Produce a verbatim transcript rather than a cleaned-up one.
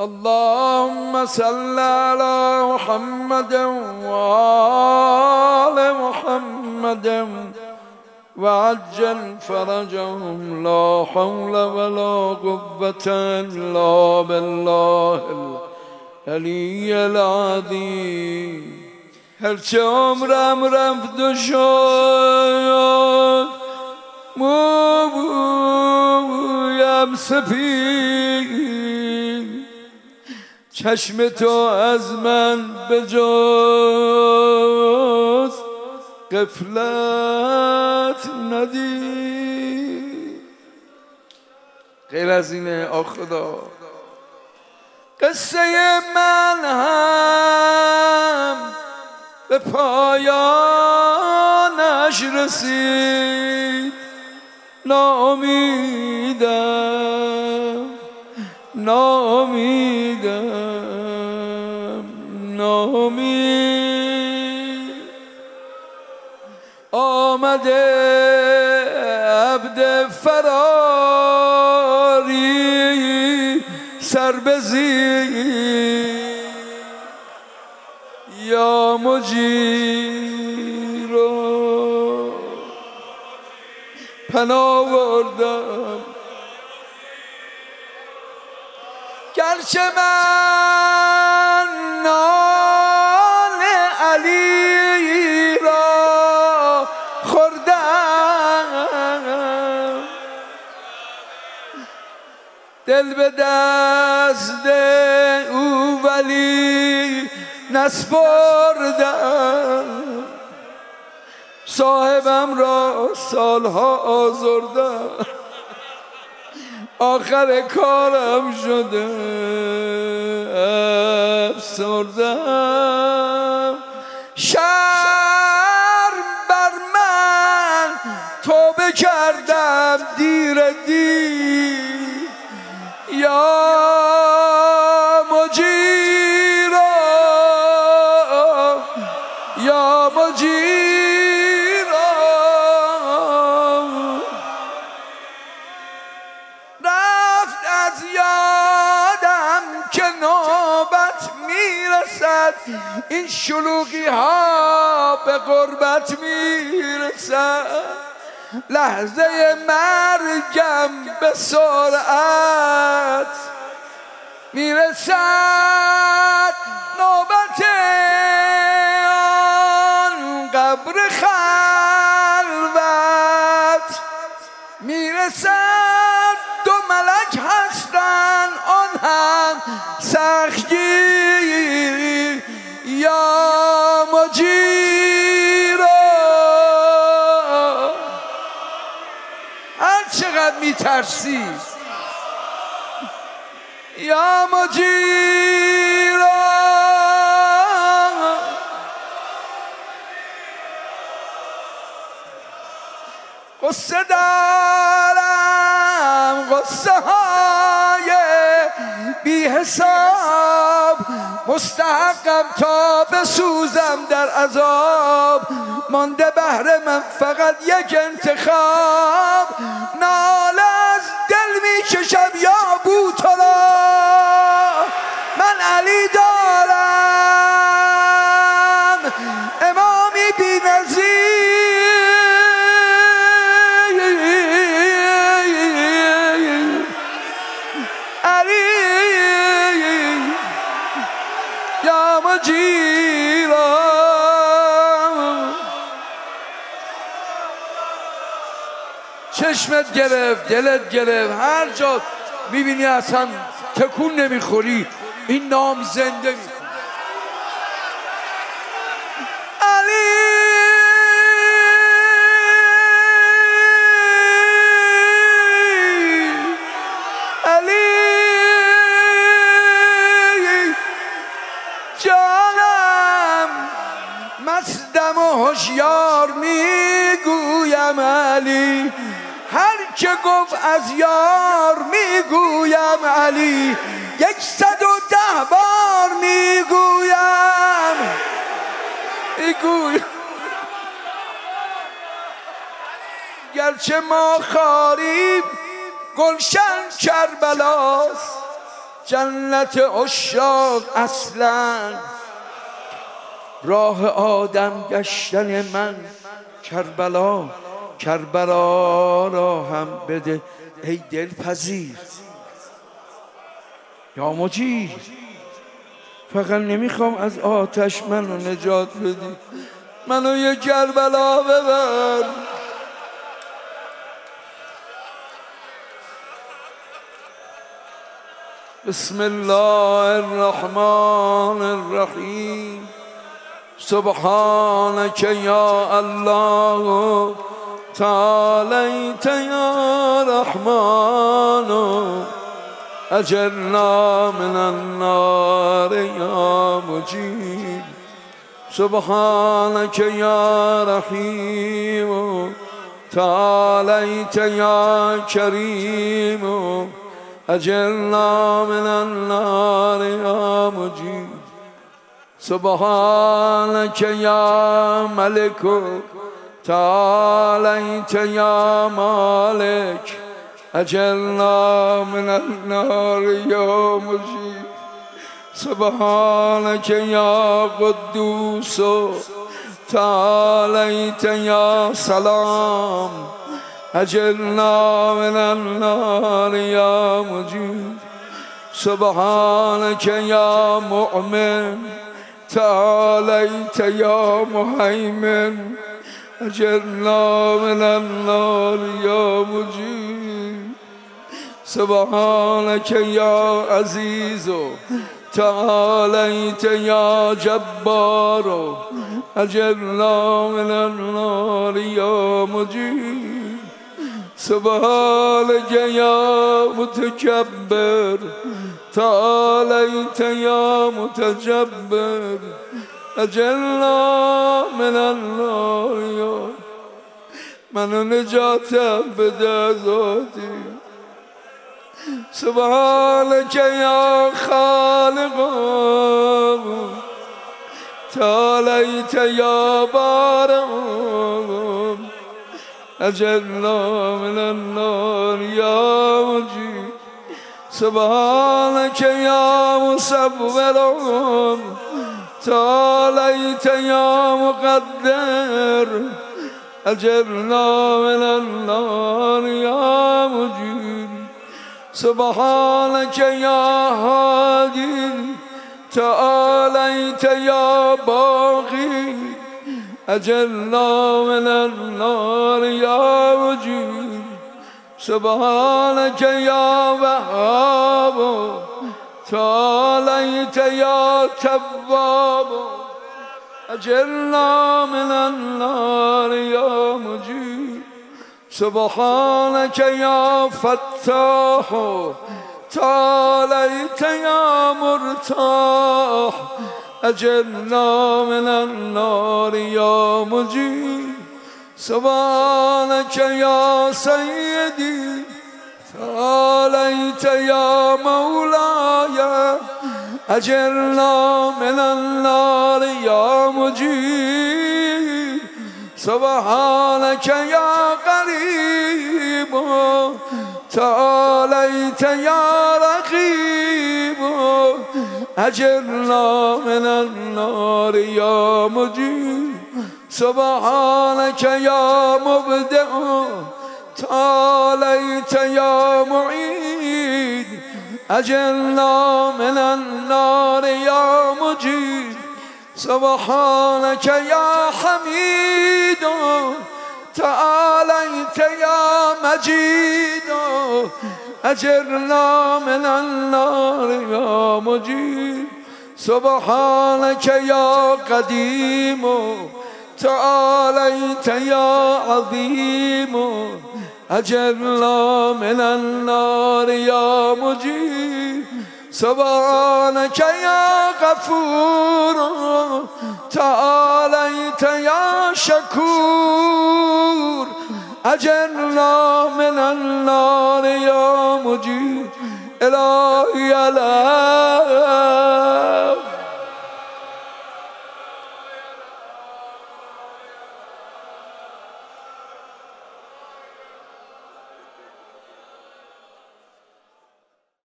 اللهم صل على محمد وآل محمد وعجل فرجهم لا حول ولا قوة إلا بالله العلي العظيم. هرچه عمرم رفت و شد مویم سپید، چشم تو از من به جز غفلت ندید. غیر از اینه آ خدا، قصه من هم به پایانش رسید. ناامیدم ناامیدم ناامید. آمده عبد فراری سر بزیر، یا مجیر پناه بردم. گرچه من نان علی را خوردم، دل به دست او ولی نسپردم. صاحبم را سالها آزردم، آخر کارم شده افسردم. شرم بر من توبه کردم دیر دیر، یا مجیرا یا مجیرا. رفت از یادم که نوبت میرسد، این شلوغی ها به غربت میرسد. لحظه مرگم به سرعت میرسد، نوبت آن قبر خلوت میرسد. دو ملک هستن آن هم سختگیر، یا مجیرا. هر چقدر میترسی یا مجیرا. قصه دارم قصه های بی حساب، مستحقم تا بسوزم در عذاب. مانده بهر من فقط یک انتخاب، ناله از دل می کشم یا بو تو را. من علی دارم امامی بی نظیر، علی یا مجیرا. چشمت گرفت، دلت گرفت، هر جا میبینی اصلا تکون نمیخوری، این نام زنده میکنه. علی علی جانم، مستم و هوشیار میگویم علی. هر که گفت از یار میگویم علی، یکصد و ده بار میگویم میگویم. گرچه ما خاریم گلشن کربلاست، جنت عشاق اصلا راه آدم گشتن من کربلا کربلا را هم بده ای دلپذیر یا مجیر فقط نمیخوام از آتش منو نجات بدی منو یه کربلا ببر بسم الله الرحمن الرحیم سبحانك یا الله تعالیت یا رحمان اجرنا من النار یا مجیب سبحانك یا رحیم تعالیت یا کریم اجرنا من النار یا مجیب سبحانك یا ملک تعالیت یا مالک اجرنا من النار یا مجیب سبحانك یا قدوس تعالیت یا سلام اجرنا من النار یا مجیب سبحانك یا مؤمن تعالیت یا مهیمن اجرنا من النار یا مجیب سبحانك یا عزیز تعالیت یا جبار اجرنا من النار یا مجیب سبحانك یا متکبر تعالیت یا متجبر اجرنا من النار یا منو نجاتم بده ذاتی سبحانك یا خالق تعالیت یا بارئ اجرنا من النار یا مجیب سبحانك یا مصور تعالیت یا مقدر اجرنا من النار یا مجیب سبحانك یا هادی تعالیت یا باقی اجرنا من النار یا مجیب سبحانك یا وهاب تعالیت یا تواب اجرنا من النار یا مجیب سبحانك یا فتاح تعالیت یا مرتاح اجرنا من النار یا مجیب سبحانك یا سیدی تعالیت یا مولاي اجرنا من النار یا مجیب سبحانك یا قریب تعالیت یا رقیب اجرنا من النار یا مجیب سبحانك یا مبدع تعالیت یا معید اجرنا من النار یا مجید سبحانك یا حمید تعالیت یا مجید اجرنا من النار یا مجید سبحانك یا قدیم تعالیت یا عظیم اجرنا من النار یا مجیب سبحانك یا غفور تعالیت یا شکور اجرنا من النار یا مجیب الهی علیه